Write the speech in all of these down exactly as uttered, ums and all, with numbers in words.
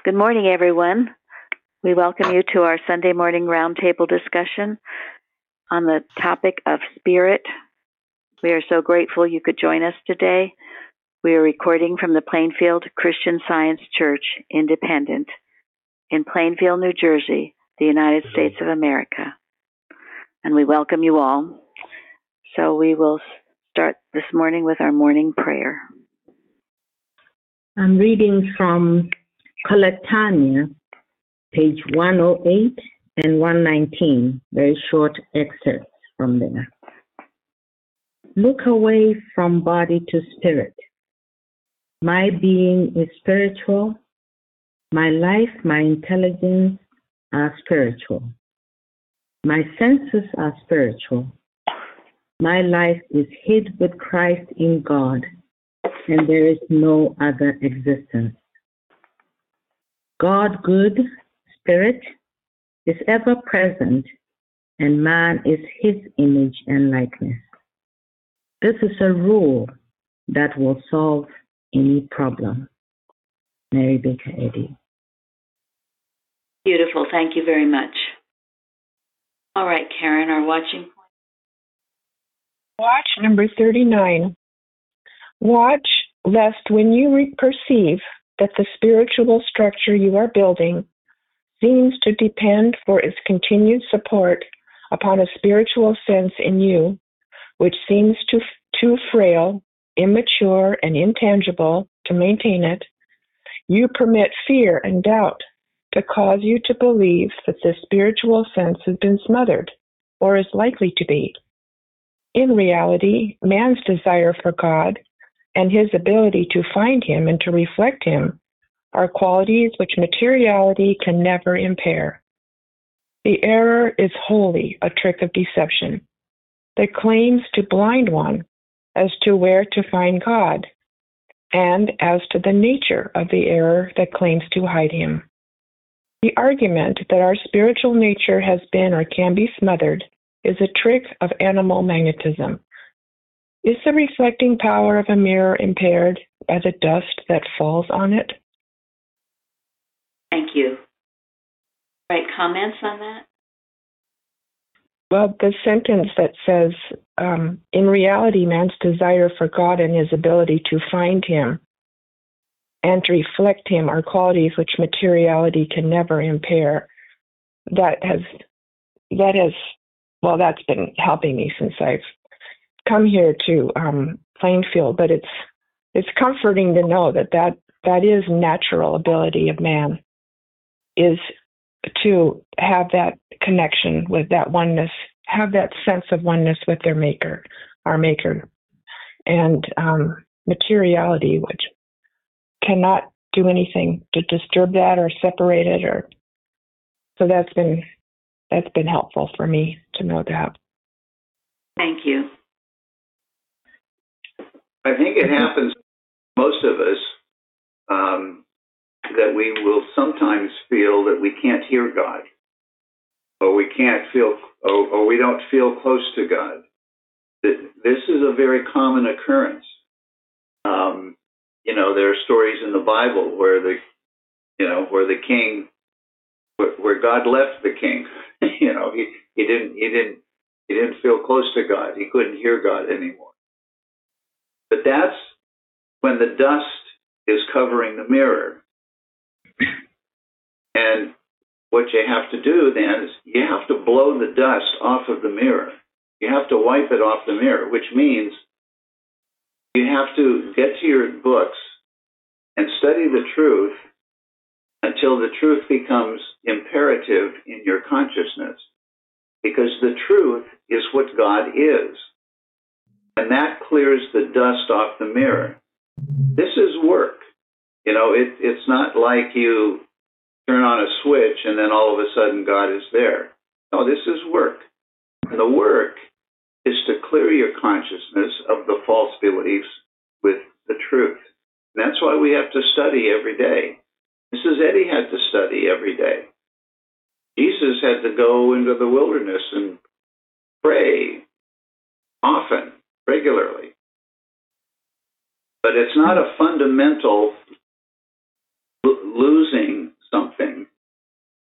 Good morning, everyone. We welcome you to our Sunday morning roundtable discussion on the topic of spirit. We are so grateful you could join us today. We are recording from the Plainfield Christian Science Church, Independent, in Plainfield, New Jersey, the United States of America. And we welcome you all. So we will start this morning with our morning prayer. I'm reading from Collectania, page one oh eight and one nineteen, very short excerpts from there. Look away from body to spirit. My being is spiritual. My life, my intelligence are spiritual. My senses are spiritual. My life is hid with Christ in God, and there is no other existence. God, good spirit, is ever present, and man is his image and likeness. This is a rule that will solve any problem. Mary Baker Eddy. Beautiful. Thank you very much. All right, Karen, our watching point. Watch number thirty-nine. Watch lest when you re- perceive that the spiritual structure you are building seems to depend for its continued support upon a spiritual sense in you, which seems too, too frail, immature, and intangible to maintain it, you permit fear and doubt to cause you to believe that this spiritual sense has been smothered or is likely to be. In reality, man's desire for God and his ability to find him and to reflect him are qualities which materiality can never impair. The error is wholly a trick of deception that claims to blind one as to where to find God and as to the nature of the error that claims to hide him. The argument that our spiritual nature has been or can be smothered is a trick of animal magnetism. Is the reflecting power of a mirror impaired by the dust that falls on it? Thank you. Right, comments on that? Well, the sentence that says, um, in reality, man's desire for God and his ability to find him and to reflect him are qualities which materiality can never impair. That has, that has, well, that's been helping me since I've come here to um, Plainfield, but it's it's comforting to know that, that that is natural ability of man, is to have that connection with that oneness, have that sense of oneness with their maker, our maker, and um, materiality, which cannot do anything to disturb that or separate it, or so that's been that's been helpful for me to know that. Thank you. I think it happens to most of us um, that we will sometimes feel that we can't hear God, or we can't feel, or, or we don't feel close to God. This is a very common occurrence. Um, you know, there are stories in the Bible where the, you know, where the king, where, where God left the king. you know, he, he didn't, he didn't, he didn't feel close to God. He couldn't hear God anymore. But that's when the dust is covering the mirror. And what you have to do then is you have to blow the dust off of the mirror. You have to wipe it off the mirror, which means you have to get to your books and study the truth until the truth becomes imperative in your consciousness. Because the truth is what God is. And that clears the dust off the mirror. This is work. You know, it, it's not like you turn on a switch and then all of a sudden God is there. No, this is work. And the work is to clear your consciousness of the false beliefs with the truth. And that's why we have to study every day. Missus Eddy had to study every day. Jesus had to go into the wilderness and pray often, regularly. But it's not a fundamental l- losing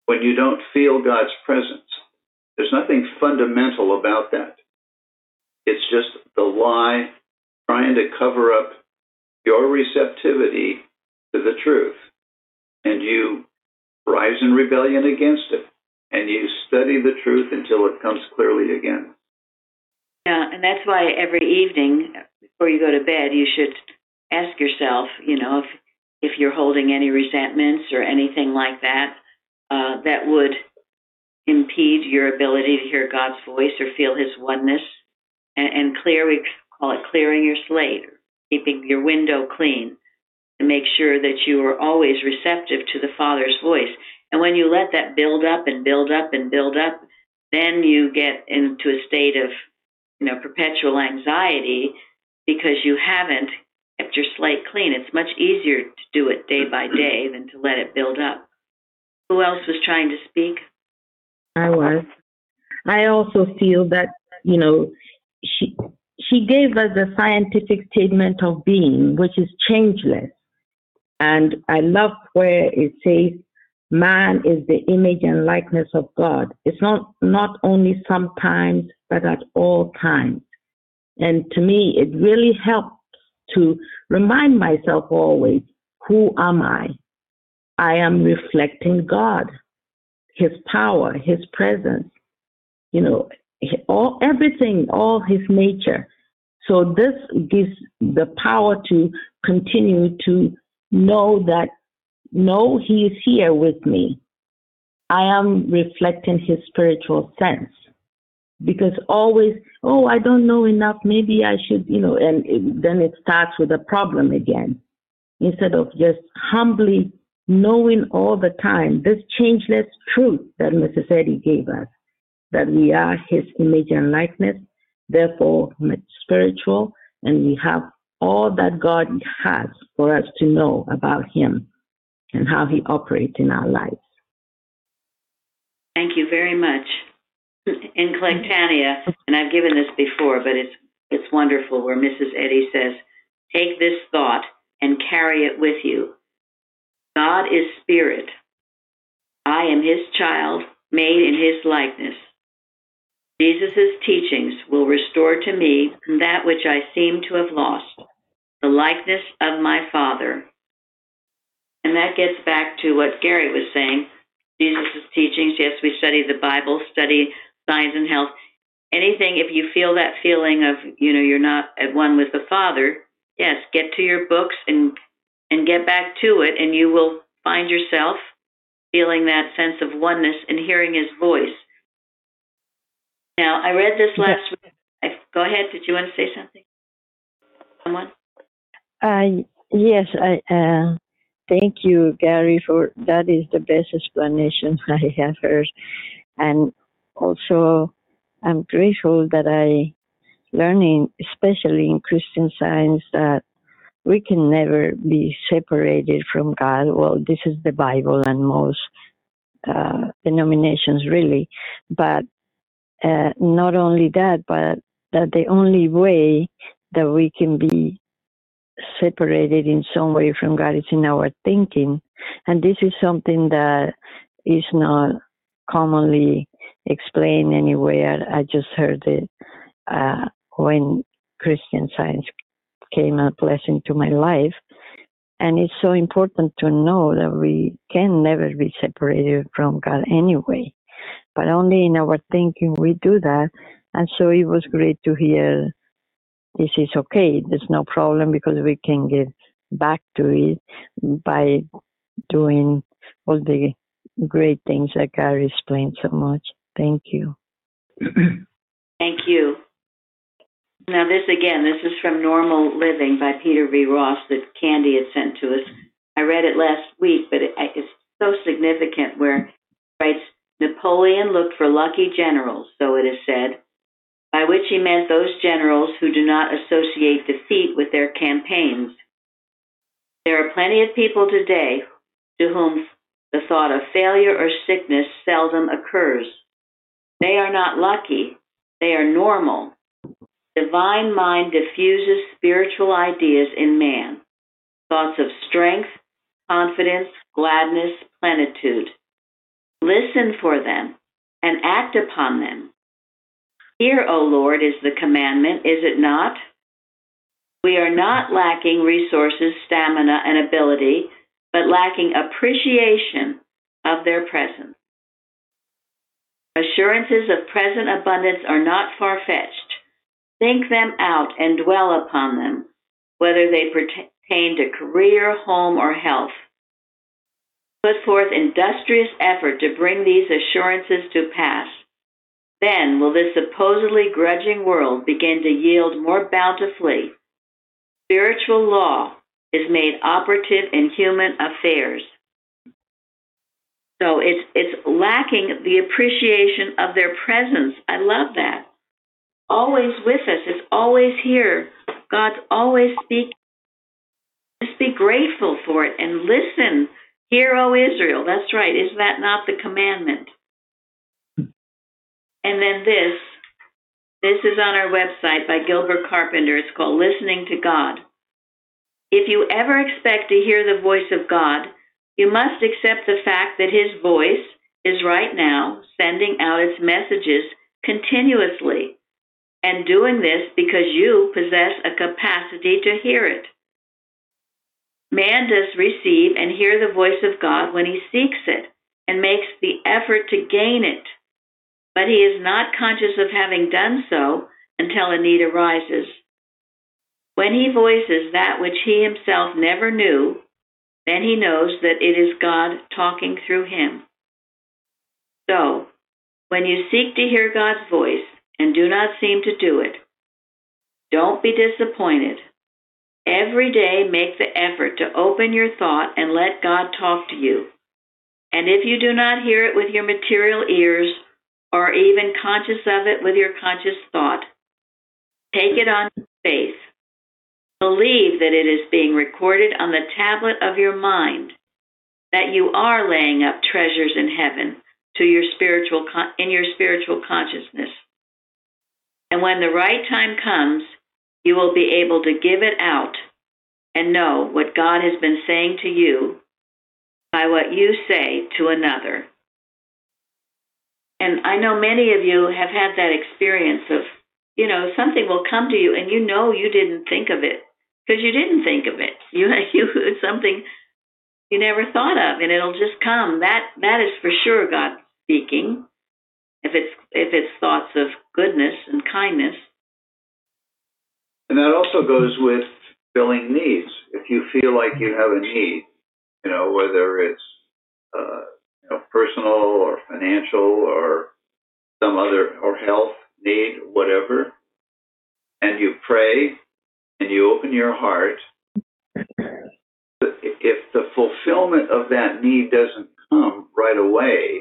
when you don't feel God's presence. There's nothing fundamental about that. It's just the lie trying to cover up your receptivity to the truth. And you rise in rebellion against it. And you study the truth until it comes clearly again. Yeah, and that's why every evening before you go to bed, you should ask yourself, you know, if if you're holding any resentments or anything like that, uh, that would impede your ability to hear God's voice or feel His oneness. And, and clear, we call it clearing your slate, or keeping your window clean, to make sure that you are always receptive to the Father's voice. And when you let that build up and build up and build up, then you get into a state of, you know, perpetual anxiety because you haven't kept your slate clean. It's much easier to do it day by day than to let it build up. Who else was trying to speak? I was. I also feel that, you know, she she gave us a scientific statement of being, which is changeless. And I love where it says, man is the image and likeness of God. It's not, not only sometimes, but at all times. And to me, it really helps to remind myself always, who am I? I am reflecting God, His power, His presence, you know, all everything, all His nature. So this gives the power to continue to know that, no, He is here with me. I am reflecting His spiritual sense. Because always, oh, I don't know enough, maybe I should, you know, and it, then it starts with a problem again. Instead of just humbly knowing all the time this changeless truth that Missus Eddy gave us, that we are His image and likeness, therefore spiritual, and we have all that God has for us to know about Him and how He operates in our lives. Thank you very much. In Collectania, and I've given this before, but it's it's wonderful, where Missus Eddy says, take this thought and carry it with you. God is spirit. I am His child, made in His likeness. Jesus' teachings will restore to me that which I seem to have lost, the likeness of my Father. And that gets back to what Gary was saying. Jesus' teachings, yes, we study the Bible, study science and health. Anything, if you feel that feeling of, you know, you're not at one with the Father, yes, get to your books and and get back to it, and you will find yourself feeling that sense of oneness and hearing His voice. Now, I read this last week. I, go ahead. Did you want to say something? Someone? Uh, yes, I uh, thank you, Gary, for that is the best explanation I have heard. And also, I'm grateful that I learning, especially in Christian Science, that we can never be separated from God. Well, this is the Bible and most uh, denominations really, but uh, not only that, but that the only way that we can be separated in some way from God is in our thinking. And this is something that is not commonly explained anywhere. I just heard it uh, when Christian Science came a blessing to my life. And it's so important to know that we can never be separated from God anyway. But only in our thinking we do that. And so it was great to hear this is okay. There's no problem because we can get back to it by doing all the great things that Gary explained so much. Thank you. Thank you. Now, this again, this is from Normal Living by Peter V. Ross that Candy had sent to us. I read it last week, but it, it's so significant where it writes, Napoleon looked for lucky generals, so it is said, by which he meant those generals who do not associate defeat with their campaigns. There are plenty of people today to whom the thought of failure or sickness seldom occurs. They are not lucky, they are normal. Divine mind diffuses spiritual ideas in man, thoughts of strength, confidence, gladness, plenitude. Listen for them and act upon them. Hear, O Lord, is the commandment, is it not? We are not lacking resources, stamina, and ability, but lacking appreciation of their presence. Assurances of present abundance are not far-fetched. Think them out and dwell upon them, whether they pertain to career, home, or health. Put forth industrious effort to bring these assurances to pass. Then will this supposedly grudging world begin to yield more bountifully. Spiritual law is made operative in human affairs. So it's it's lacking the appreciation of their presence. I love that. Always with us. It's always here. God's always speaking. Just be grateful for it and listen. Hear, O Israel. That's right. Is that not the commandment? And then this, this is on our website by Gilbert Carpenter. It's called Listening to God. If you ever expect to hear the voice of God, you must accept the fact that his voice is right now sending out its messages continuously, and doing this because you possess a capacity to hear it. Man does receive and hear the voice of God when he seeks it and makes the effort to gain it. But he is not conscious of having done so until a need arises. When he voices that which he himself never knew, then he knows that it is God talking through him. So, when you seek to hear God's voice and do not seem to do it, don't be disappointed. Every day make the effort to open your thought and let God talk to you. And if you do not hear it with your material ears, or even conscious of it with your conscious thought, take it on faith. Believe that it is being recorded on the tablet of your mind, that you are laying up treasures in heaven to your spiritual in your spiritual consciousness. And when the right time comes, you will be able to give it out and know what God has been saying to you by what you say to another. And I know many of you have had that experience of, you know, something will come to you and you know you didn't think of it because you didn't think of it. You, you it's something you never thought of, and it'll just come. That that is for sure God speaking. If it's if it's thoughts of goodness and kindness. And that also goes with filling needs. If you feel like you have a need, you know, whether it's uh, you know, personal or financial or some other, or health need, whatever, and you pray and you open your heart, if the fulfillment of that need doesn't come right away,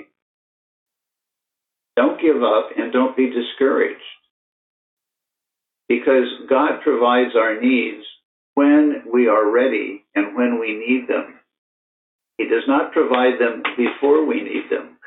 don't give up and don't be discouraged. Because God provides our needs when we are ready and when we need them. He does not provide them before we need them.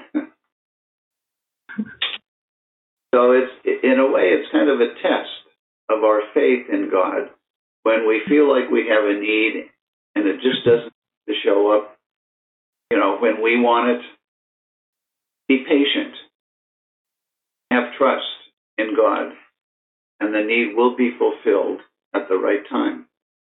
So it's, in a way, it's kind of a test of our faith in God when we feel like we have a need and it just doesn't show up, you know, when we want it. Be patient. Have trust in God, and the need will be fulfilled at the right time.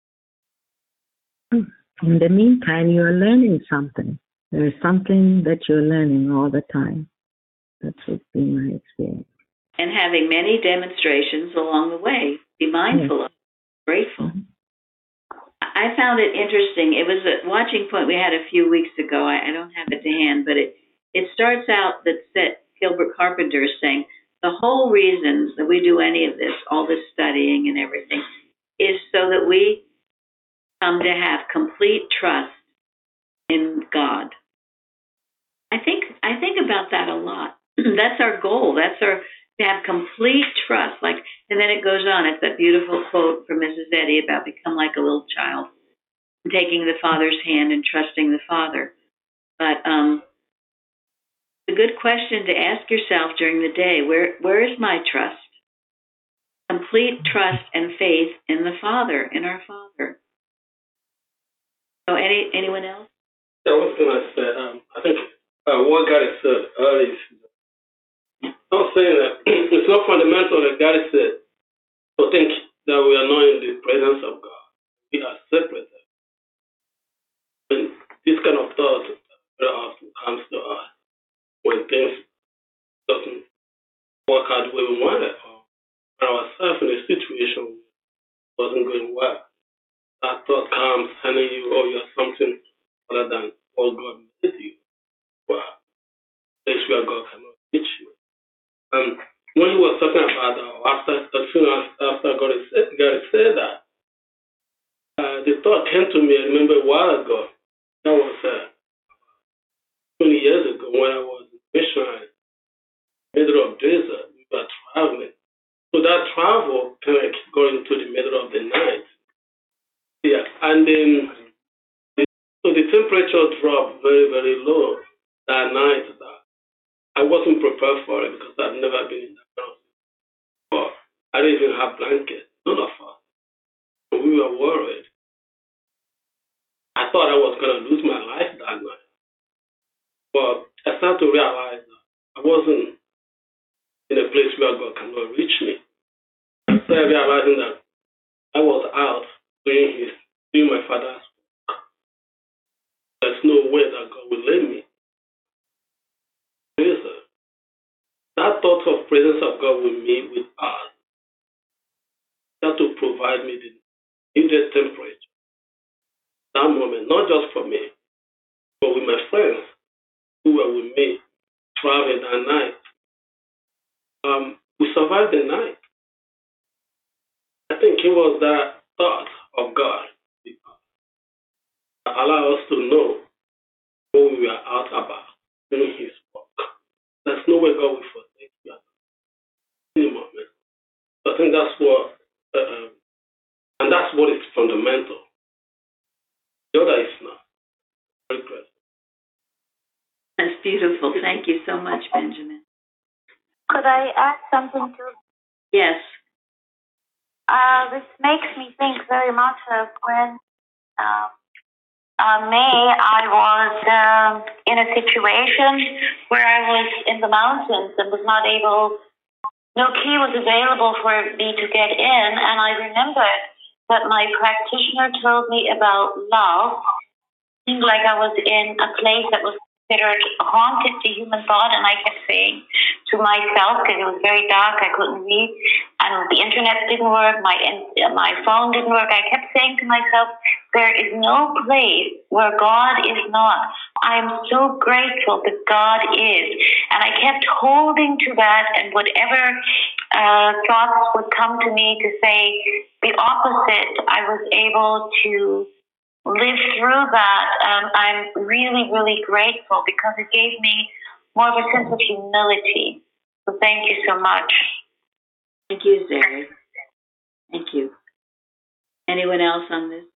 In the meantime, you are learning something. There is something that you're learning all the time. That's what's been my experience. And having many demonstrations along the way. Be mindful yes. of it, grateful. Mm-hmm. I found it interesting. It was a watching point we had a few weeks ago. I, I don't have it to hand, but it, it starts out that set, Gilbert Carpenter is saying, the whole reason that we do any of this, all this studying and everything, is so that we come to have complete trust in God. I think I think about that a lot. That's our goal. That's our to have complete trust. Like, and then it goes on. It's that beautiful quote from Missus Eddy about become like a little child, taking the Father's hand and trusting the Father. But um, a good question to ask yourself during the day: Where where is my trust? Complete trust and faith in the Father, in our Father. So, any anyone else? I was going to say, um, I think uh, what got Gary said earlier. I'm saying that it's not fundamental that God said to think that we are not in the presence of God. We are separate. And this kind of thought very often comes to us when things doesn't work out the way we want it, or when ourselves in a situation wasn't going well. That thought comes telling you, oh, you're something other than all God made you. Well, place where God cannot reach you. And when he was talking about that, after as soon as after God said, God said that, uh, the thought came to me. I remember a while ago. That was uh, twenty years ago when I was a missionary, middle of desert. We were traveling. So that travel kind of going to the middle of the night. Yeah, and then the, so the temperature dropped very, very low that night. That I wasn't prepared for it because I've never been in that house. But I didn't even have blankets, none of us. So we were worried. I thought I was going to lose my life that night. But I started to realize that I wasn't in a place where God cannot reach me. I started realizing that I was out doing his, doing my father's work. There's no way that God will let me. That thought of presence of God with me, with us, that to provide me the needed temperature. That moment, not just for me, but with my friends who were with me traveling that night. Um, we survived the night. I think it was that thought of God that allowed us to know what we were out about doing his work. There's no way God will forsake you at any moment. So I think that's what, uh, um, and that's what is fundamental. The other is not. Very good. That's beautiful. Thank you so much, Benjamin. Could I add something to Yes. Uh, this makes me think very much of when uh, uh, May I was um, in a situation where I was in the mountains and was not able, no key was available for me to get in, and I remembered that my practitioner told me about love. It seemed like I was in a place that was considered haunted to human thought, and I kept saying to myself, because it was very dark, I couldn't read, and the internet didn't work, my my phone didn't work. I kept saying to myself, there is no place where God is not. I am so grateful that God is. And I kept holding to that, and whatever uh, thoughts would come to me to say the opposite, I was able to live through that. Um, I'm really, really grateful because it gave me more of a sense of humility. So thank you so much. Thank you, Zary. Thank you. Anyone else on this?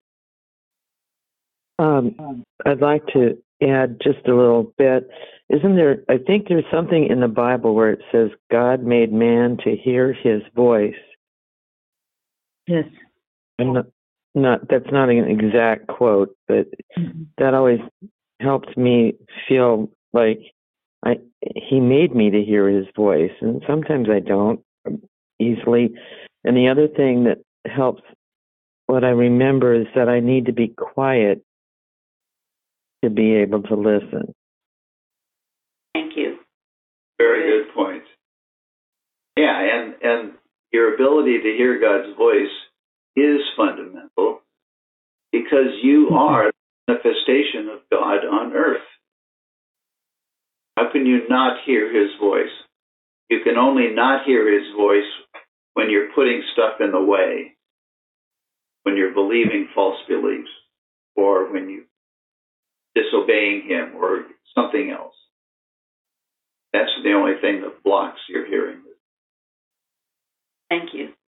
Um, I'd like to add just a little bit. Isn't there, I think there's something in the Bible where it says God made man to hear his voice. Yes. I'm not, not that's not an exact quote, but mm-hmm. that always helped me feel like I he made me to hear his voice, and sometimes I don't easily. And the other thing that helps what I remember is that I need to be quiet to be able to listen. Thank you. Very good point. Yeah, and, and your ability to hear God's voice is fundamental because you are the manifestation of God on earth. How can you not hear his voice? You can only not hear his voice when you're putting stuff in the way, when you're believing false beliefs, or when you're disobeying him, or something else. That's the only thing that blocks your hearing. Thank you.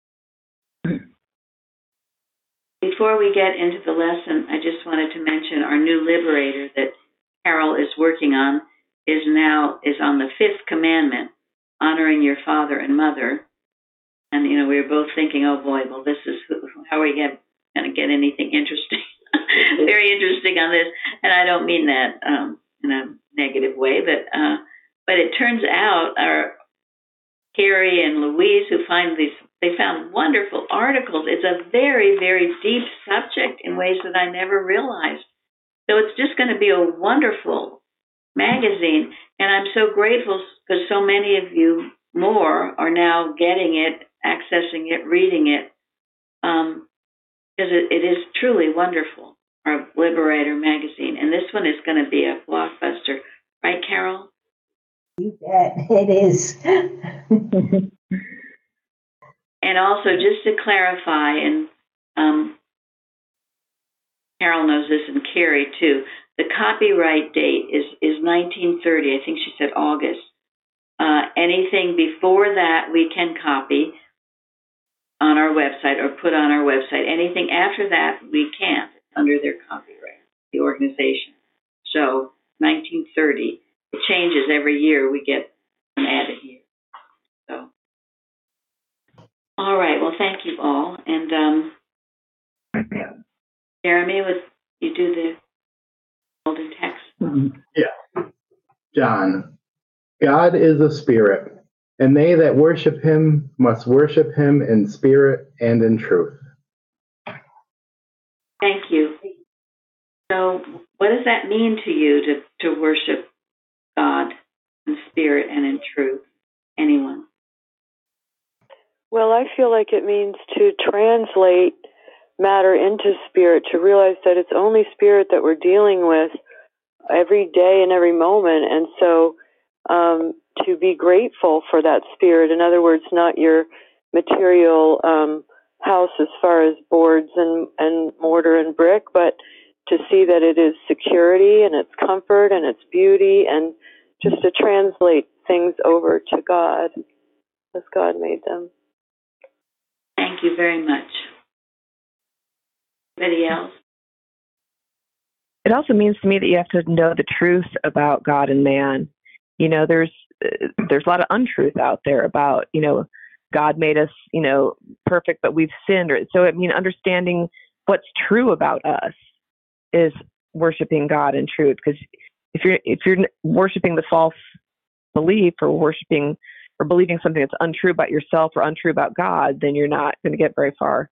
Before we get into the lesson, I just wanted to mention our new liberator that Carol is working on is now is on the fifth commandment, honoring your father and mother. And, you know, we were both thinking, oh, boy, well, this is, how are we going to get anything interesting? Very interesting on this. And I don't mean that um, in a negative way, but uh, but it turns out our Carrie and Louise, who find these, they found wonderful articles. It's a very, very deep subject in ways that I never realized. So it's just going to be a wonderful magazine. And I'm so grateful because so many of you more are now getting it, accessing it, reading it, um, because it, it is truly wonderful, our Liberator magazine. And this one is going to be a blockbuster. Right, Carol? You bet. It is. And also, just to clarify, and um, Carol knows this, and Carrie too, the copyright date is, is nineteen thirty. I think she said August. Uh, anything before that we can copy on our website or put on our website. Anything after that we can't under their copyright, the organization. So nineteen thirty. It changes every year. We get an added year. So, all right. Well, thank you all. And um, Jeremy, would you do the golden text? Yeah. John, God is a spirit, and they that worship him must worship him in spirit and in truth. Thank you. So, what does that mean to you to, to worship God in spirit and in truth? Anyone? Well, I feel like it means to translate matter into spirit, to realize that it's only spirit that we're dealing with every day and every moment. And so um, to be grateful for that spirit, in other words, not your material um, house as far as boards and, and mortar and brick, but to see that it is security and it's comfort and it's beauty, and just to translate things over to God as God made them. Thank you very much. Anybody else? It also means to me that you have to know the truth about God and man. You know, there's uh, there's a lot of untruth out there about, you know, God made us, you know, perfect, but we've sinned. Or, so, I mean, understanding what's true about us is worshiping God in truth. Because if you're if you're worshiping the false belief, or worshiping or believing something that's untrue about yourself or untrue about God, then you're not going to get very far.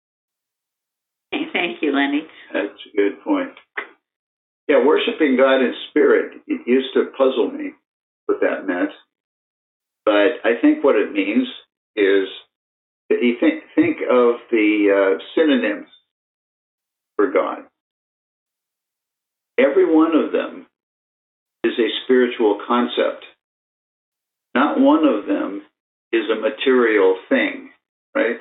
Thank you, Lenny. That's a good point. Yeah, worshiping God in spirit, it used to puzzle me what that meant. But I think what it means is that you think, think of the uh, synonyms for God. Every one of them is a spiritual concept. Not one of them is a material thing, right?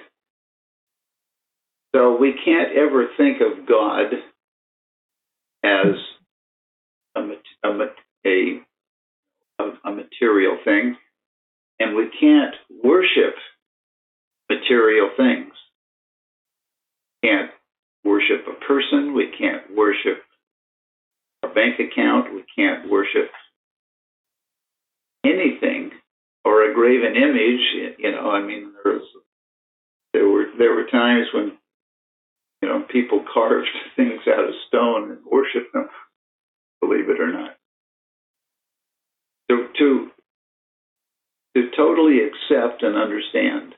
So we can't ever think of God as a, a, a, a material thing, and we can't worship material things. We can't worship a person, we can't worship a bank account, we can't worship anything, or a graven image. You know, I mean, there was, there were there were times when, you know, people carved things out of stone and worshiped them, believe it or not. To to to totally accept and understand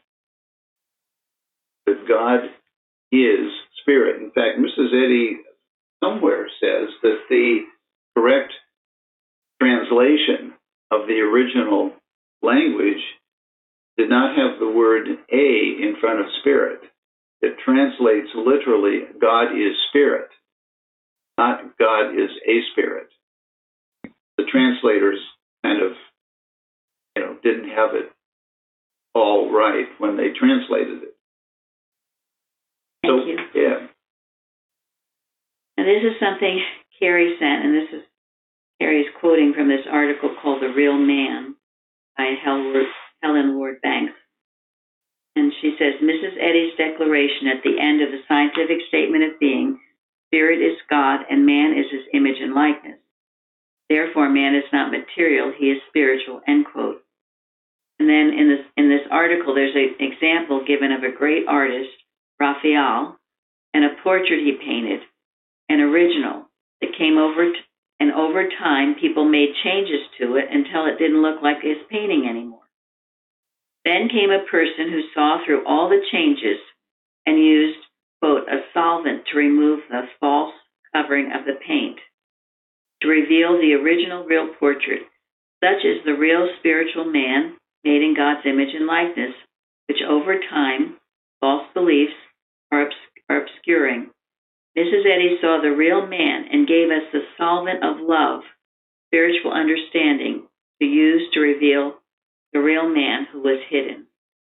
that God is spirit. In fact, Missus Eddy somewhere says that the correct translation of the original language did not have the word a in front of spirit. It translates literally, God is spirit, not God is a spirit. The translators kind of, you know, didn't have it all right when they translated it. Thank so, you. Yeah. Now, this is something Carrie sent, and this is Carrie's quoting from this article called The Real Man by Helen Ward Banks. And she says, Missus Eddy's declaration at the end of the scientific statement of being, spirit is God and man is his image and likeness. Therefore, man is not material, he is spiritual, end quote. And then in this, in this article, there's an example given of a great artist, Raphael, and a portrait he painted, an original, that came over to, And over time, people made changes to it until it didn't look like his painting anymore. Then came a person who saw through all the changes and used, quote, a solvent to remove the false covering of the paint, to reveal the original real portrait. Such is the real spiritual man made in God's image and likeness, which over time, false beliefs are, obs- are obscuring. Missus Eddy saw the real man and gave us the solvent of love, spiritual understanding, to use to reveal the real man who was hidden.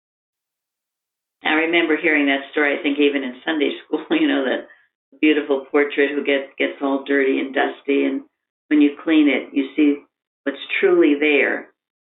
I remember hearing that story, I think even in Sunday school, you know, that beautiful portrait who gets, gets all dirty and dusty, and when you clean it, you see what's truly there.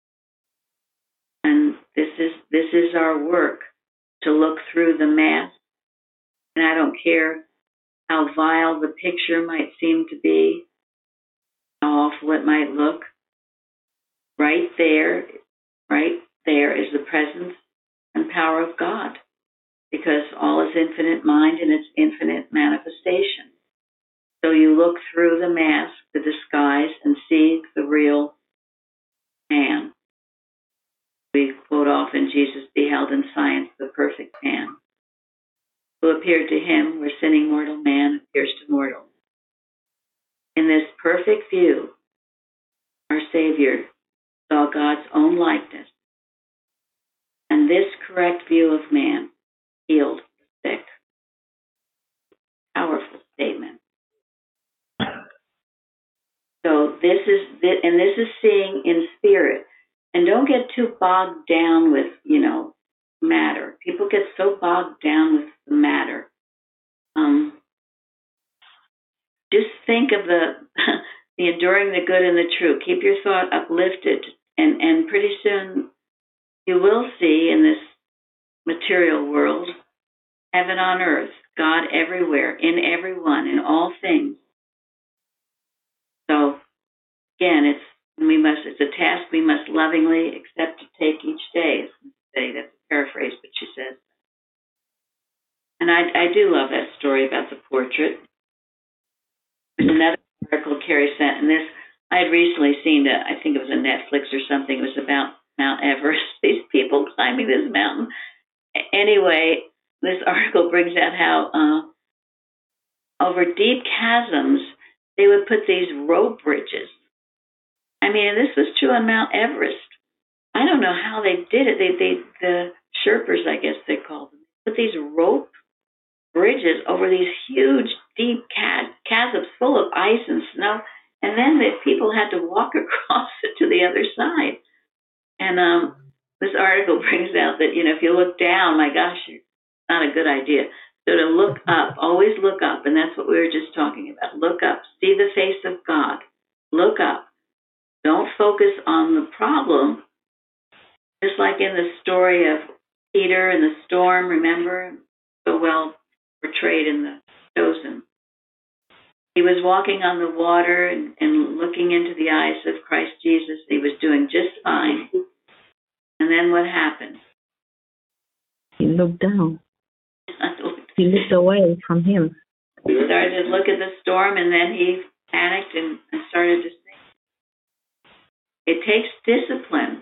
And this is this is our work, to look through the mask. And I don't care how vile the picture might seem to be, how awful it might look. Right there, right there is the presence and power of God, because all is infinite mind and its infinite manifestation. So you look through the mask, the disguise, and see the real man. We quote often, Jesus beheld in science the perfect man, who appeared to him where sinning mortal man appears to mortal. In this perfect view, our Savior saw God's own likeness, and this correct view of man healed the sick. Powerful statement. So this is, and this is seeing in spirit. And don't get too bogged down with, you know, matter. People get so bogged down with the matter. Um, just think of the the enduring the good and the true. Keep your thought uplifted, and, and pretty soon you will see in this material world heaven on earth, God everywhere, in everyone, in all things. So again, it's we must. It's a task we must lovingly accept to take each day. That's a paraphrase, but she says. And I, I do love that story about the portrait. There's another article Carrie sent, and this I had recently seen. A, I think it was a Netflix or something. It was about Mount Everest. These people climbing this mountain. Anyway, this article brings out how uh, over deep chasms they would put these rope bridges. I mean, this was true on Mount Everest. I don't know how they did it. They, they, the Sherpas, I guess they called them, put these rope bridges over these huge, deep chasms full of ice and snow, and then the people had to walk across it to the other side. And um, this article brings out that, you know, if you look down, my gosh, it's not a good idea. So to look up, always look up, and that's what we were just talking about. Look up, see the face of God. Look up. Don't focus on the problem. Just like in the story of Peter and the storm, remember? So well portrayed in The Chosen. He was walking on the water and, and looking into the eyes of Christ Jesus. He was doing just fine. And then what happened? He looked down. He looked away from him. He started to look at the storm, and then he panicked and, and started to sink. It takes discipline.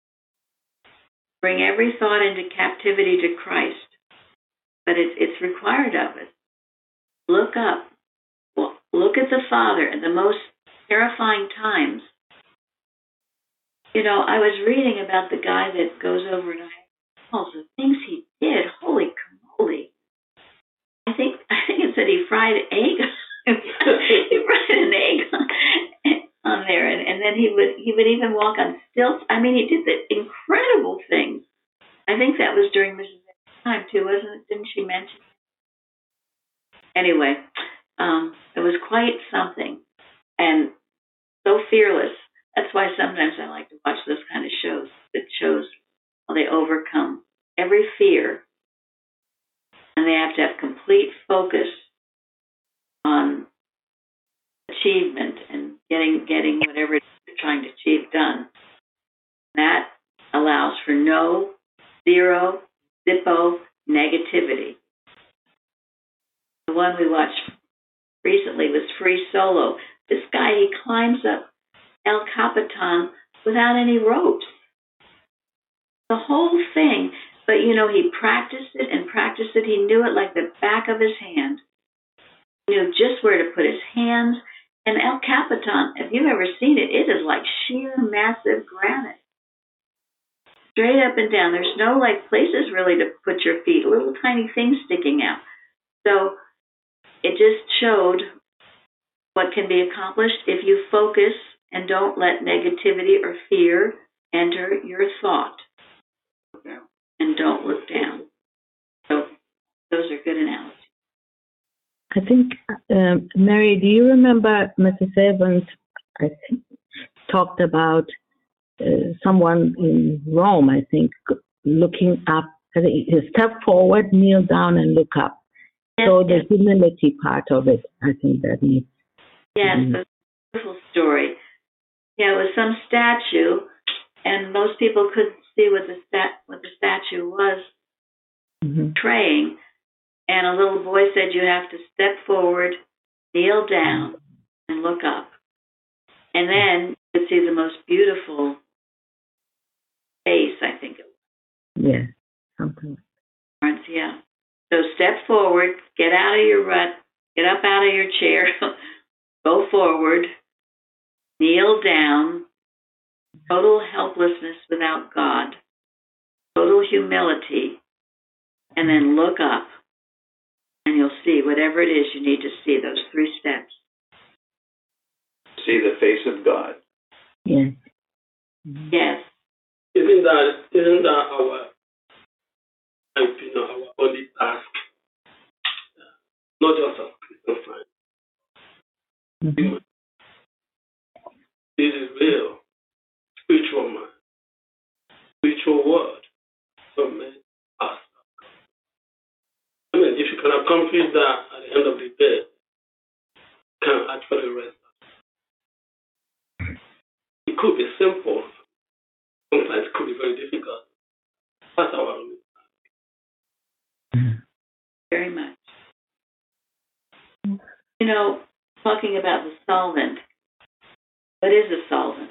Bring every thought into captivity to Christ. But it's, it's required of us. Look up. Look at the Father at the most terrifying times. You know, I was reading about the guy that goes over and all the things he did. Holy camoli. I think I think it said he fried egg. He fried an egg on, on there, and, and then he would he would even walk on stilts. I mean, he did the incredible things. I think that was during Missus time too, wasn't it? Didn't she mention? Anyway, um, it was quite something, and so fearless. That's why sometimes I like to watch those kind of shows. It shows how they overcome every fear, and they have to have complete focus on achievement and getting getting whatever they're trying to achieve done. That allows for no, zero, zippo negativity. The one we watched recently was Free Solo. This guy, he climbs up El Capitan without any ropes. The whole thing. But, you know, he practiced it and practiced it. He knew it like the back of his hand. He knew just where to put his hands. And El Capitan, if you've ever seen it, it is like sheer, massive granite. Straight up and down. There's no, like, places really to put your feet, little tiny things sticking out. So it just showed what can be accomplished if you focus and don't let negativity or fear enter your thought. Yeah. And don't look down. So those are good analogies. I think, um, Mary, do you remember Missus Evans, I think, talked about uh, someone in Rome, I think, looking up, I think, step forward, kneel down, and look up. Yes, so yes. the humility part of it, I think that needs. Yes, Mm-hmm. a beautiful story. Yeah, it was some statue, and most people couldn't see what the stat what the statue was Mm-hmm. portraying. And a little boy said, "You have to step forward, kneel down, and look up." And then you could see the most beautiful face, I think it was. Yeah, something. Yeah. So step forward, get out of your rut, get up out of your chair, go forward, kneel down, total helplessness without God, total humility, and then look up, and you'll see whatever it is you need to see, those three steps. See the face of God. Yes. Yes. Isn't that, isn't that our, you know, our only task? Not just as Christian Science. Mm-hmm. This is real, spiritual man, spiritual world. So many ask. I mean, if you can accomplish that at the end of the day, you can actually rest. It could be simple. Sometimes it could be very difficult. That's our only task. Very much. You know, talking about the solvent, what is a solvent?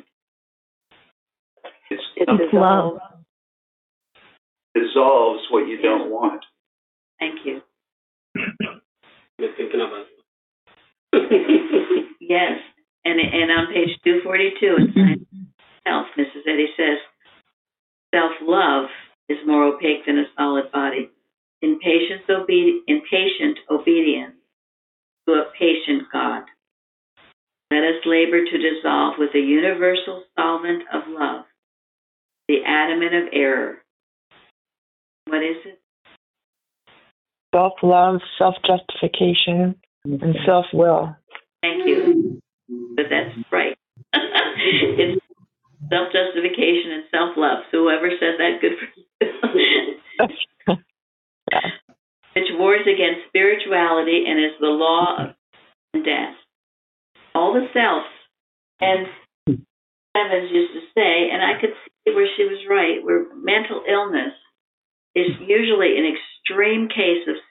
It's, It's something love. dissolves what you don't want. Thank you. Been thinking about it. Yes. And and on page two forty-two in Science Health, Missus Eddy says, self-love is more opaque than a solid body. Impatient, obe- impatient obedience to a patient God. Let us labor to dissolve with the universal solvent of love, the adamant of error. What is it? Self-love, self-justification, and self-will. Thank you. But that's right. It's self-justification and self-love. So whoever says that, good for you. Which wars against spirituality and is the law of death. All the selves. And Evans used to say, and I could see where she was right, where mental illness is usually an extreme case of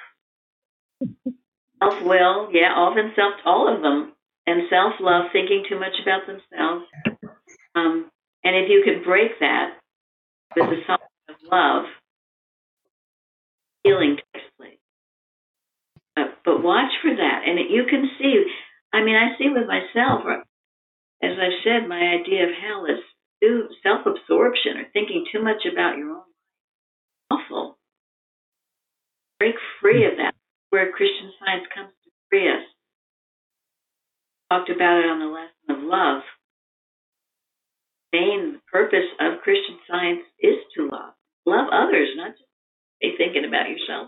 self. Self-will, yeah, often self, all of them. And self-love, thinking too much about themselves. Um, and if you can break that with the solvent of love, healing takes place. But, but watch for that. And you can see, I mean, I see with myself, as I've said, my idea of hell is self-absorption or thinking too much about your own life. Awful. Break free of that, where Christian Science comes to free us. Talked about it on the lesson of love. The main purpose of Christian Science is to love. Love others, not just be thinking about yourself.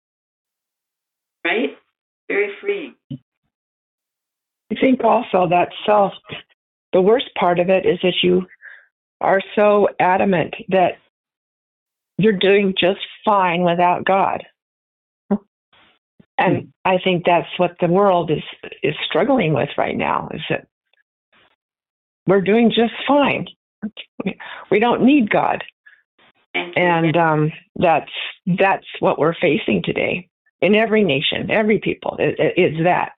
Right? Very freeing. I think also that self, the worst part of it is that you are so adamant that you're doing just fine without God. And I think that's what the world is is struggling with right now, is that we're doing just fine. We don't need God. And um, that's that's what we're facing today in every nation, every people, is that.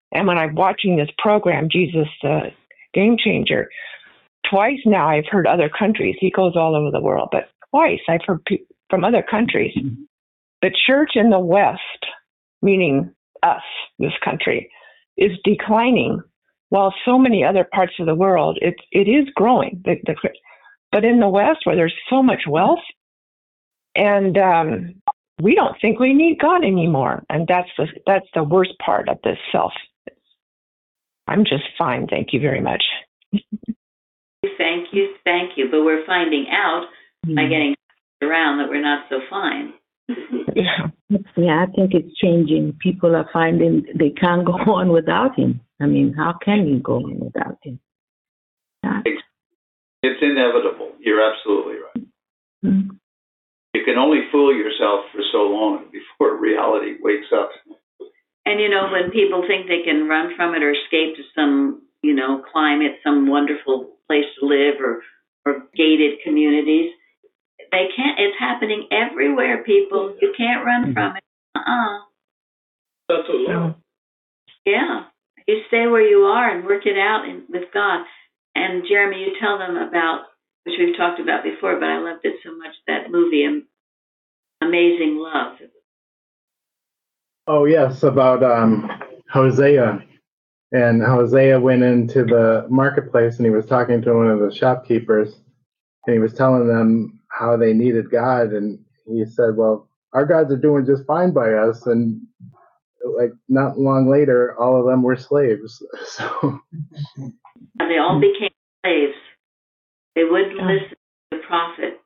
And when I'm watching this program, Jesus, uh, Game Changer, twice now I've heard other countries. He goes all over the world, but twice I've heard pe- from other countries. The church in the West, meaning us, this country, is declining, while so many other parts of the world, it, it is growing. The, the, but in the West, where there's so much wealth, and um, we don't think we need God anymore. And that's the, that's the worst part of this self. I'm just fine. Thank you very much. Thank you, thank you. But we're finding out by getting around that we're not so fine. Yeah. Yeah, I think it's changing. People are finding they can't go on without him. I mean, how can you go on without him? Yeah. It's inevitable. You're absolutely right. Mm-hmm. You can only fool yourself for so long before reality wakes up. And, you know, when people think they can run from it or escape to some, you know, climate, some wonderful place to live, or, or gated communities, they can't. It's happening everywhere, people. You can't run from it. Uh-uh. That's a lot. Yeah. You stay where you are and work it out in, with God. And, Jeremy, you tell them about, which we've talked about before, but I loved it so much, that movie, Amazing Love. Oh, yes, about um, Hosea. And Hosea went into the marketplace and he was talking to one of the shopkeepers and he was telling them how they needed God. And he said, well, our gods are doing just fine by us. And like not long later, all of them were slaves. So And they all became slaves. They wouldn't listen to the prophet.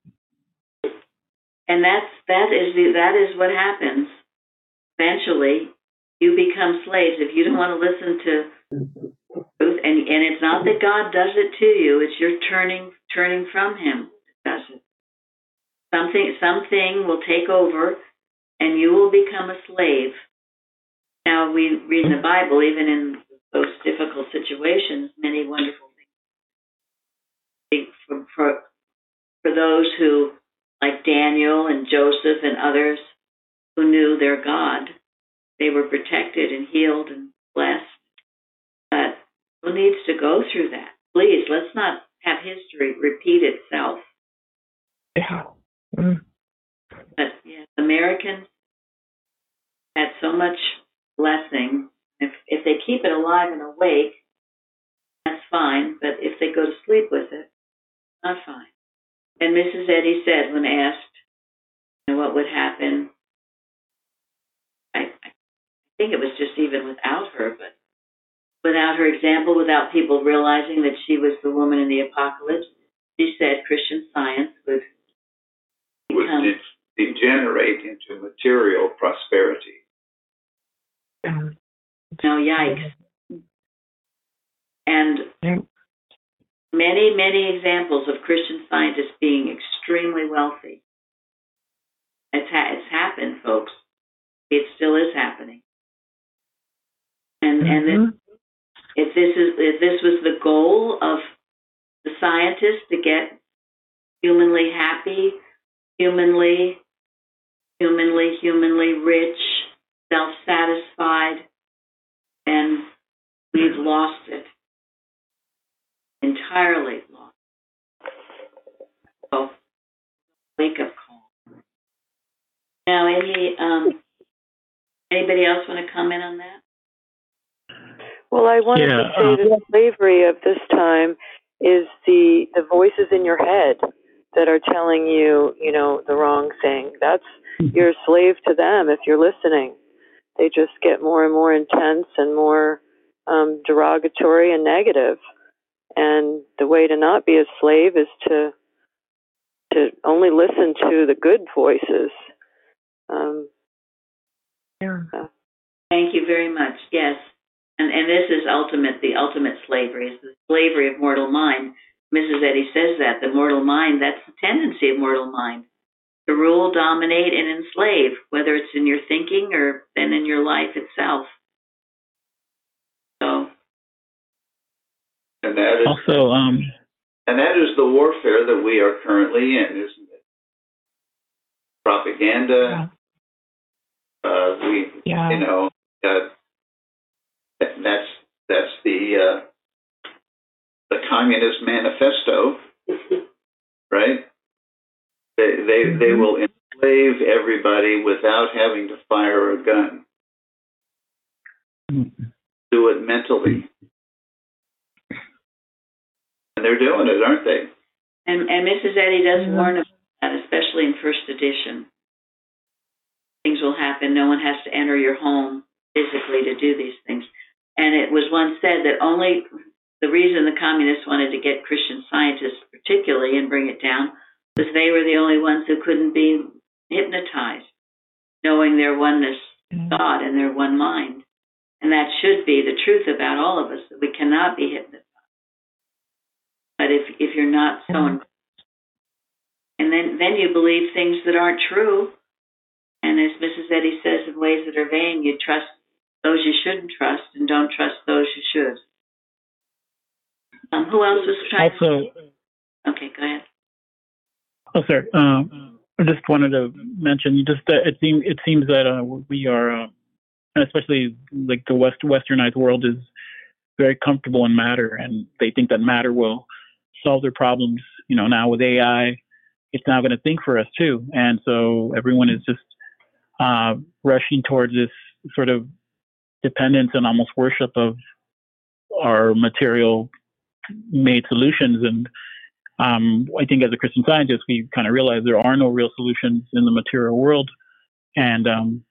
And that's, that is the, that is what happens. Eventually, you become slaves if you don't want to listen to truth. And, and it's not that God does it to you. It's your turning, turning from him. It does it. Something, something will take over and you will become a slave. Now, we read in the Bible, even in those difficult situations, many wonderful things. For, for, for those who, like Daniel and Joseph and others, who knew their God, they were protected and healed and blessed. But who needs to go through that? Please, let's not have history repeat itself. Yeah. Mm. But yes, Americans had so much blessing. If if they keep it alive and awake, that's fine. But if they go to sleep with it, not fine. And Missus Eddy said when asked, you know, what would happen, I, I think it was just even without her, but without her example, without people realizing that she was the woman in the apocalypse, she said Christian Science would become... would de- degenerate into material prosperity. No, yikes. And many, many examples of Christian scientists being extremely wealthy. It's, ha- it's happened, folks. It still is happening. And mm-hmm. and this, if this is if this was the goal of the scientists to get humanly happy, humanly, humanly, humanly rich, self-satisfied, then we've lost it. Entirely lost. So, wake up call. Now, any um, anybody else want to comment on that? Well, I wanted yeah, to say um, the slavery of this time is the the voices in your head that are telling you, you know, the wrong thing. That's you're a slave to them if you're listening. They just get more and more intense and more um, derogatory and negative. And the way to not be a slave is to to only listen to the good voices. Um, yeah. uh, Thank you very much. Yes. And and this is ultimate, the ultimate slavery, is the slavery of mortal mind. Missus Eddy says that, the mortal mind, that's the tendency of mortal mind, to rule, dominate, and enslave, whether it's in your thinking or then in your life itself. So. And that is, also, um, and that is the warfare that we are currently in, isn't it? Propaganda. Yeah. Uh, we, yeah. you know, uh, That's the uh, the Communist Manifesto, right? They they they will enslave everybody without having to fire a gun. Do it mentally, and they're doing it, aren't they? And and Missus Eddy does warn about that, especially in first edition. Things will happen. No one has to enter your home physically to do these things. And it was once said that only the reason the communists wanted to get Christian Scientists particularly and bring it down was they were the only ones who couldn't be hypnotized, knowing their oneness thought and their one mind. And that should be the truth about all of us, that we cannot be hypnotized. But if if you're not so, and then, then you believe things that aren't true. And as Missus Eddy says, in ways that are vain, you trust those you shouldn't trust and don't trust those you should. Um, who else was trying also, to... Okay, go ahead. Oh, sir. Um, I just wanted to mention, you just uh, it seems it seems that uh, we are, uh, especially like the West Westernized world, is very comfortable in matter, and they think that matter will solve their problems. You know, now with A I, it's now going to think for us too, and so everyone is just uh, rushing towards this sort of dependence and almost worship of our material-made solutions. And um, I think as a Christian Scientist, we kind of realize there are no real solutions in the material world, and um,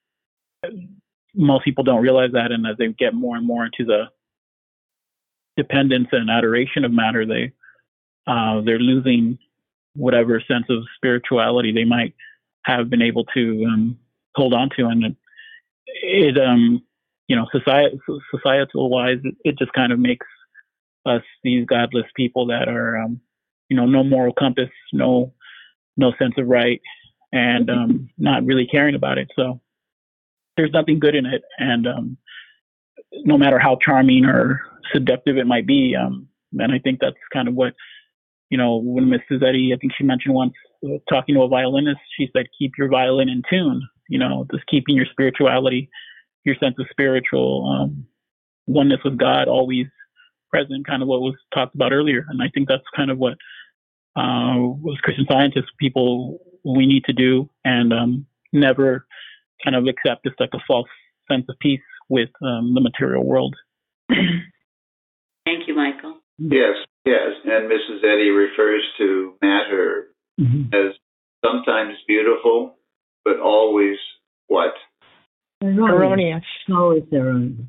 most people don't realize that. And as they get more and more into the dependence and adoration of matter, they uh, they're losing whatever sense of spirituality they might have been able to um, hold on to. And it, it um, you know, society, societal wise, it, it just kind of makes us these godless people that are, um, you know, no moral compass, no, no sense of right, and um, not really caring about it. So there's nothing good in it. And um, no matter how charming or seductive it might be, um, and I think that's kind of what, you know, when Missus Eddy, I think she mentioned once, uh, talking to a violinist, she said, keep your violin in tune, you know, just keeping your spirituality, your sense of spiritual um, oneness with God always present, kind of what was talked about earlier. And I think that's kind of what, uh, as Christian Scientists, people, we need to do, and um, never kind of accept just like a false sense of peace with um, the material world. Thank you, Michael. Yes, yes. And Missus Eddy refers to matter mm-hmm. as sometimes beautiful, but always what? Erroneous. Always erroneous.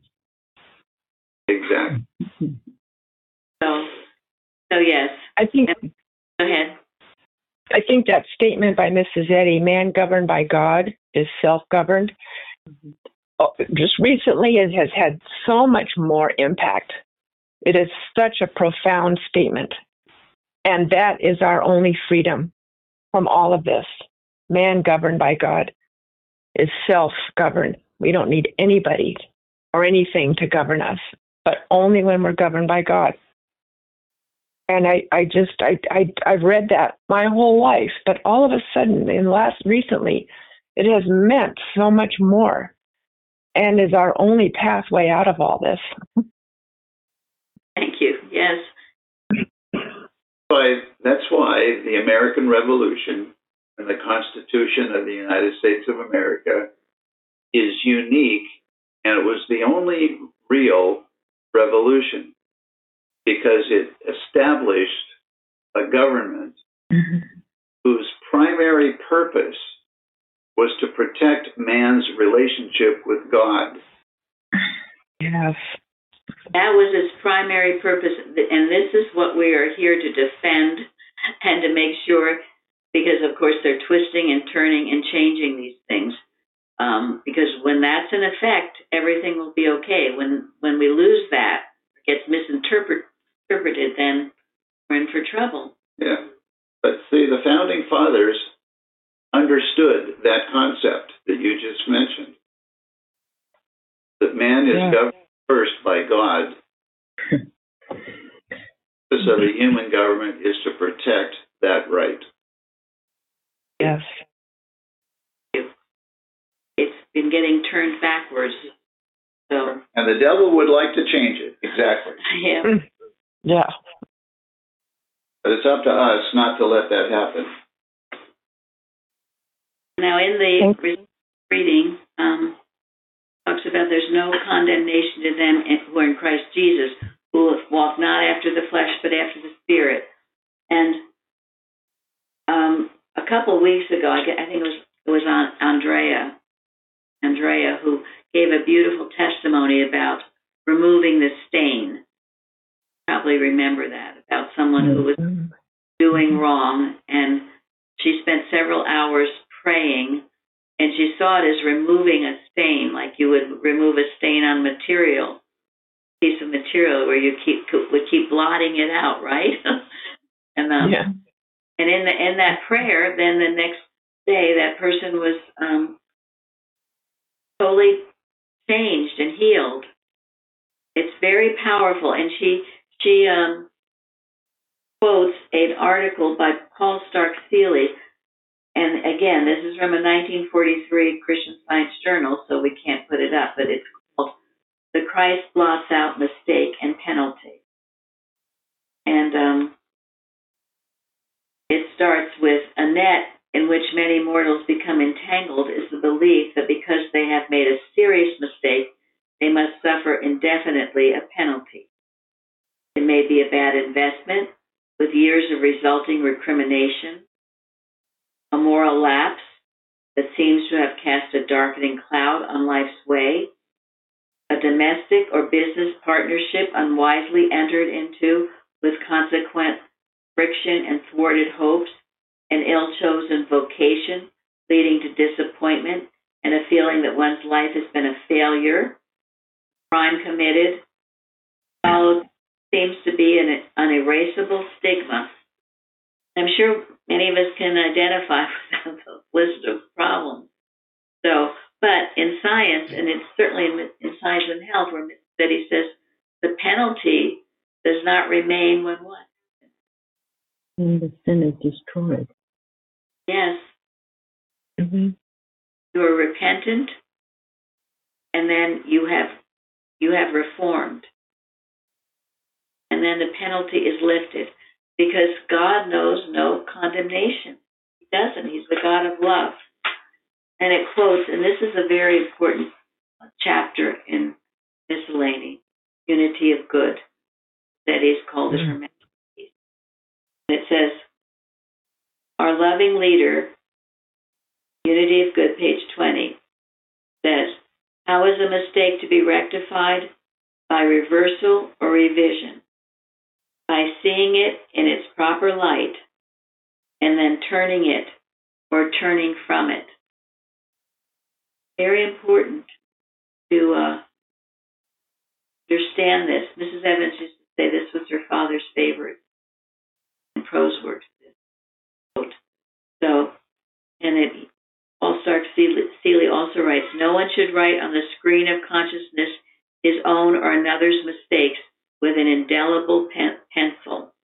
Exactly. So, so yes. I think. Go ahead. I think that statement by Missus Eddy, "Man governed by God is self-governed," mm-hmm. just recently it has had so much more impact. It is such a profound statement. And that is our only freedom from all of this. Man governed by God is self-governed. We don't need anybody or anything to govern us, but only when we're governed by God. And I, I just, I, I, I've read that my whole life, but all of a sudden, in last recently, it has meant so much more, and is our only pathway out of all this. Thank you. Yes. But that's why the American Revolution and the Constitution of the United States of America is unique, and it was the only real revolution, because it established a government mm-hmm. whose primary purpose was to protect man's relationship with God. Yes. That was its primary purpose, and this is what we are here to defend and to make sure, because, of course, they're twisting and turning and changing these things. Um, because when that's in effect, everything will be okay. When when we lose that, it gets misinterpreted, then we're in for trouble. Yeah. But see, the Founding Fathers understood that concept that you just mentioned, that man is yeah. governed first by God. So the human government is to protect that right. Yes. It's been getting turned backwards. So. And the devil would like to change Exactly. Yeah. Yeah. But it's up to us not to let that happen. Now, in the re- reading, um, talks about there's no condemnation to them who are in Christ Jesus, who walk not after the flesh, but after the Spirit. And um, a couple of weeks ago, I think it was it was on Andrea, Andrea, who gave a beautiful testimony about removing the stain. Probably remember that, about someone who was doing wrong, and she spent several hours praying, and she saw it as removing a stain, like you would remove a stain on material, piece of material, where you keep would keep blotting it out, right? and um, yeah. and in the in that prayer, then the next day, that person was um, totally changed and healed. It's very powerful, and she she um, quotes an article by Paul Stark Seeley. And again, this is from a nineteen forty-three Christian Science journal, so we can't put it up, but it's called "The Christ Blots Out Mistake and Penalty." And um, it starts with, "A net in which many mortals become entangled is the belief that because they have made a serious mistake, they must suffer indefinitely a penalty. It may be a bad investment with years of resulting recrimination, a moral lapse that seems to have cast a darkening cloud on life's way, a domestic or business partnership unwisely entered into with consequent friction and thwarted hopes, an ill-chosen vocation leading to disappointment and a feeling that one's life has been a failure, crime committed, followed seems to be an unerasable stigma." I'm sure many of us can identify with the list of problems. So, but in science, and it's certainly in, in Science and Health, where Betty says the penalty does not remain when what? When the sin is destroyed. Yes. Mm-hmm. You are repentant, and then you have you have reformed, and then the penalty is lifted. Because God knows no condemnation. He doesn't. He's the God of love. And it quotes, and this is a very important chapter in Miscellany, Unity of Good, that is called mm-hmm. it for peace. And it says, "Our loving leader, Unity of Good, page twenty, says, how is a mistake to be rectified? By reversal or revision. By seeing it in its proper light, and then turning it or turning from it." Very important to uh, understand this. Missus Evans used to say this was her father's favorite in prose works. So, and it, Paul Stark Seeley also writes, "No one should write on the screen of consciousness his own or another's mistakes with an indelible pen- pencil.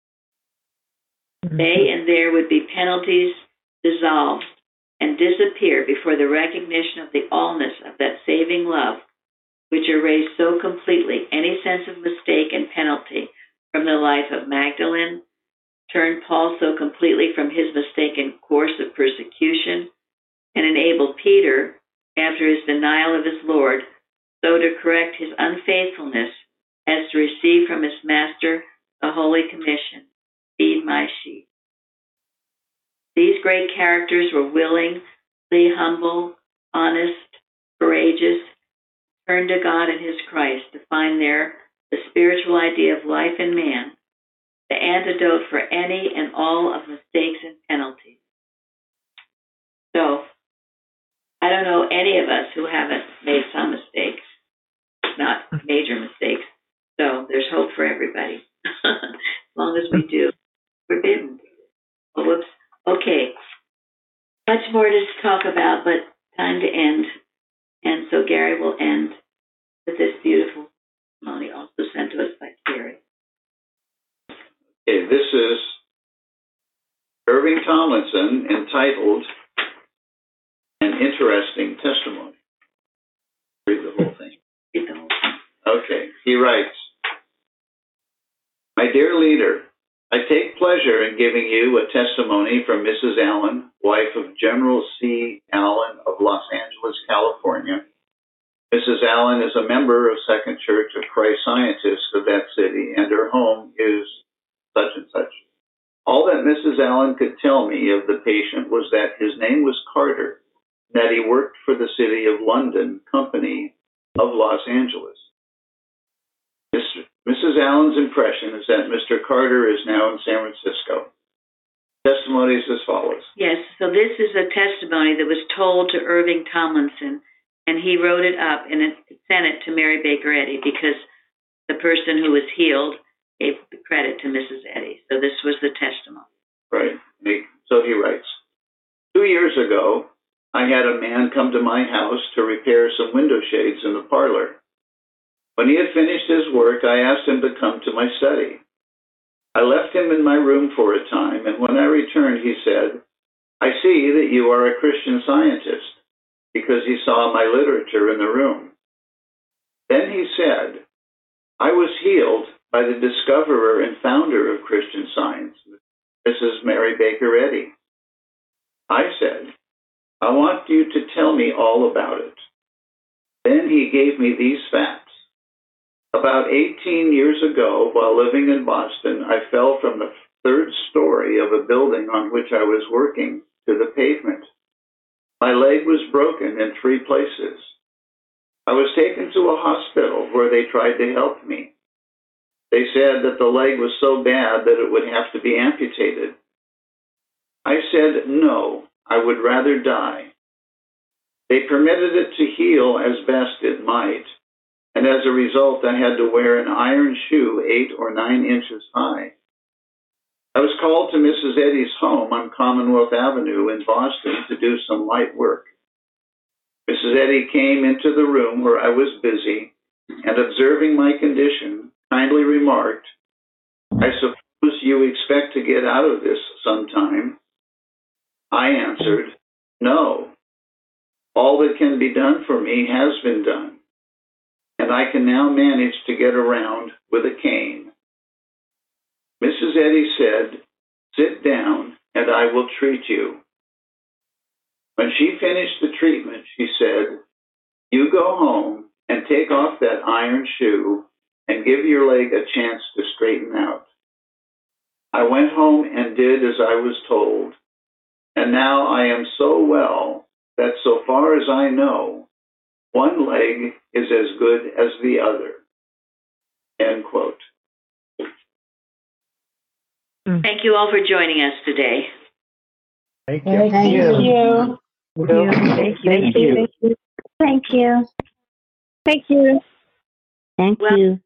They and there would be penalties dissolved and disappear before the recognition of the allness of that saving love, which erased so completely any sense of mistake and penalty from the life of Magdalene, turned Paul so completely from his mistaken course of persecution, and enabled Peter, after his denial of his Lord, so to correct his unfaithfulness as to receive from his master the Holy Commission, feed my sheep." These great characters were willingly humble, honest, courageous, turned to God and his Christ to find there the spiritual idea of life in man, the antidote for any and all of mistakes and penalties. So, I don't know any of us who haven't made some mistakes, not major mistakes. So there's hope for everybody, as long as we do. Forbidden. Oh, whoops. Okay. Much more to talk about, but time to end. And so Gary will end with this beautiful testimony, also sent to us by Gary. Okay, this is Irving Tomlinson, entitled "An Interesting Testimony." Read the whole thing. Read the whole thing. Okay, he writes, My dear leader, I take pleasure in giving you a testimony from Missus Allen, wife of General C. Allen of Los Angeles, California. Missus Allen is a member of Second Church of Christ Scientists of that city, and her home is such and such. All that Missus Allen could tell me of the patient was that his name was Carter, and that he worked for the City of London Company of Los Angeles. Missus Allen's impression is that Mister Carter is now in San Francisco. Testimony is as follows. Yes, so this is a testimony that was told to Irving Tomlinson, and he wrote it up and it sent it to Mary Baker Eddy because the person who was healed gave the credit to Missus Eddy. So this was the testimony. Right. So he writes, two years ago, I had a man come to my house to repair some window shades in the parlor. When he had finished his work, I asked him to come to my study. I left him in my room for a time, and when I returned, he said, I see that you are a Christian Scientist, because he saw my literature in the room. Then he said, I was healed by the discoverer and founder of Christian Science, Missus Mary Baker Eddy. I said, I want you to tell me all about it. Then he gave me these facts. About eighteen years ago, while living in Boston, I fell from the third story of a building on which I was working to the pavement. My leg was broken in three places. I was taken to a hospital where they tried to help me. They said that the leg was so bad that it would have to be amputated. I said, no, I would rather die. They permitted it to heal as best it might, and as a result, I had to wear an iron shoe eight or nine inches high. I was called to Missus Eddy's home on Commonwealth Avenue in Boston to do some light work. Missus Eddy came into the room where I was busy and, observing my condition, kindly remarked, I suppose you expect to get out of this sometime. I answered, no. All that can be done for me has been done, and I can now manage to get around with a cane. Missus Eddy said, sit down and I will treat you. When she finished the treatment, she said, you go home and take off that iron shoe and give your leg a chance to straighten out. I went home and did as I was told, and now I am so well that so far as I know, one leg is as good as the other. End quote. Thank you all for joining us today. Thank you. Thank you. Thank you. Thank you. Thank you. Thank you. Thank you. Thank you. Thank Well- you.